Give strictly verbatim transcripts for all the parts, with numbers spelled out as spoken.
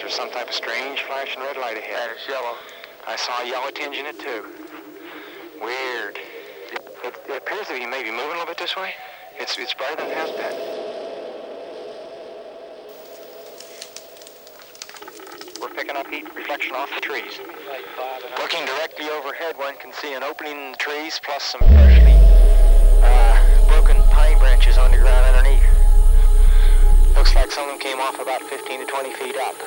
There's some type of strange flashing red light ahead. Yeah, it's yellow. I saw a yellow tinge in it too. Weird. It, it appears to be maybe moving a little bit this way. It's it's brighter than it has been. We're picking up heat reflection off the trees. Looking directly overhead, one can see an opening in the trees plus some freshly uh, broken pine branches on the ground underneath. Looks like some of them came off about fifteen to twenty feet up.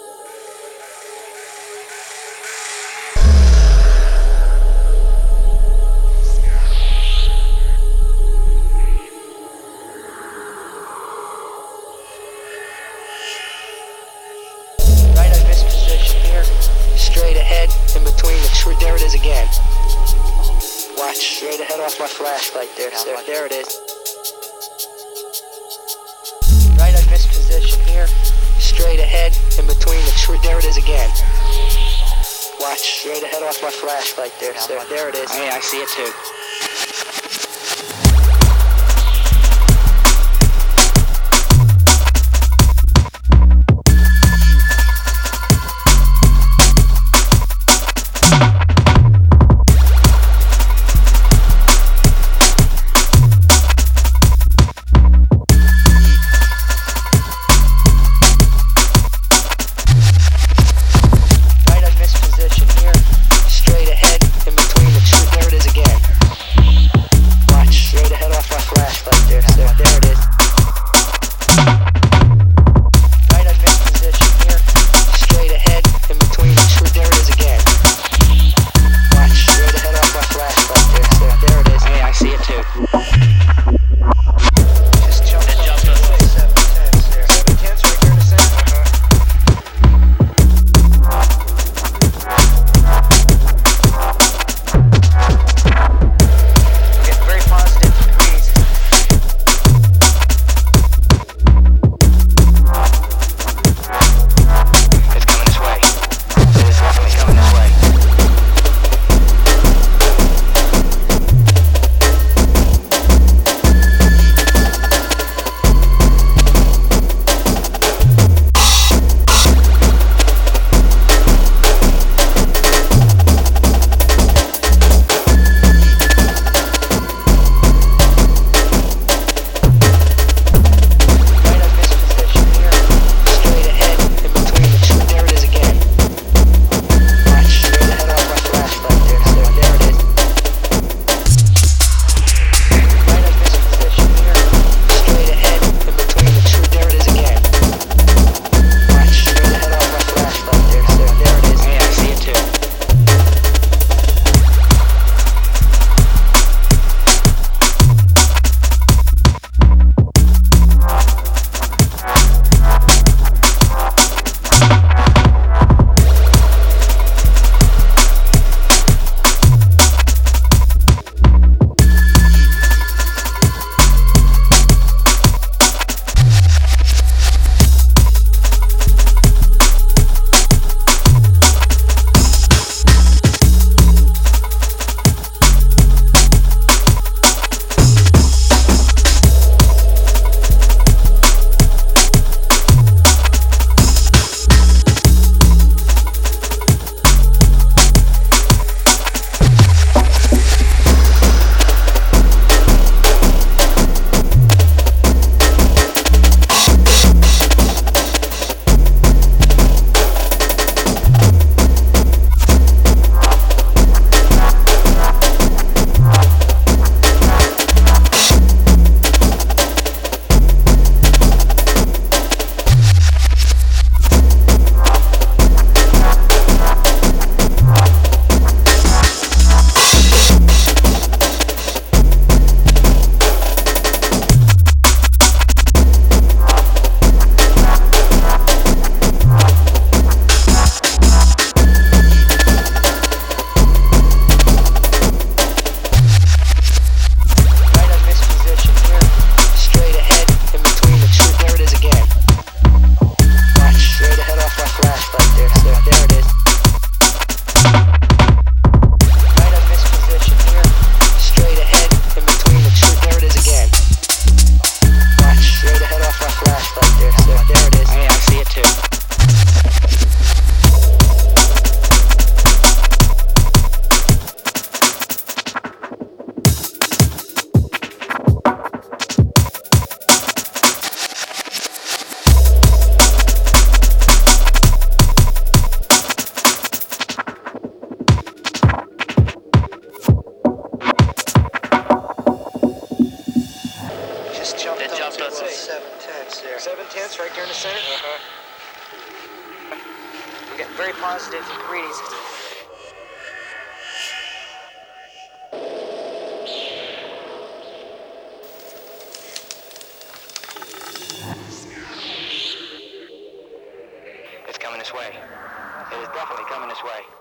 Right, I missed position here. Straight ahead, in between the tree. There it is again. Watch, straight ahead off my flashlight there. There, there it is. Right, I missed position here. Straight ahead, in between the tree. There it is again. Watch, straight ahead off my flashlight there. There, there it is. Hey, I see it too. sense right there in the center. Uh-huh. We're getting very positive readings. It's coming this way. It is definitely coming this way.